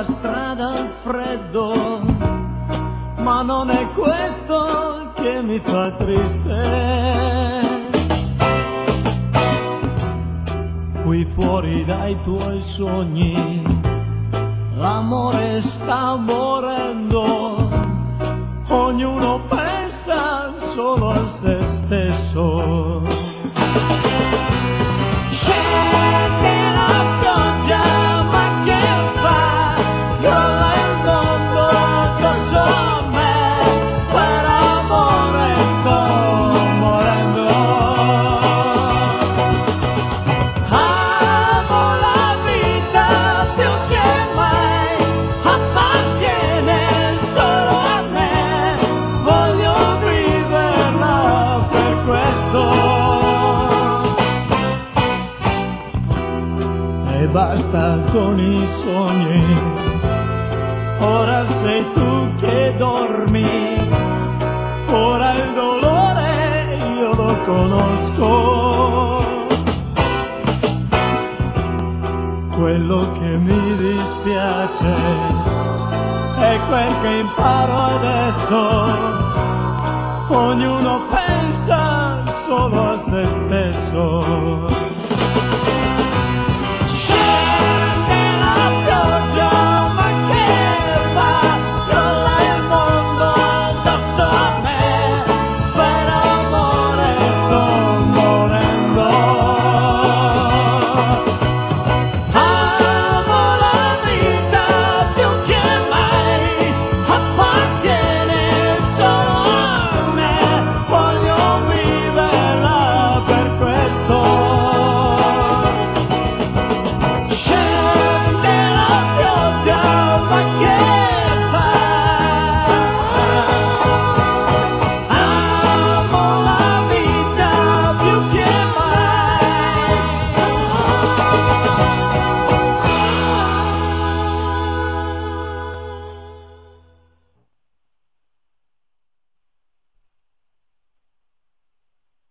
la strada al freddo, ma non è questo che mi fa triste. Qui fuori dai tuoi sogni l'amore sta morendo, ognuno pensa solo a se stesso. Scende la pioggia, ma che fa? Crolla il mondo addosso a me, per amore sto morendo. Amo la vita più che mai, appartiene solo a me, voglio viverla per questo. E basta con i sogni, ora sei tu che dormi, ora il dolore io lo conosco. Quello che mi dispiace è quel che imparo adesso, ognuno pensa solo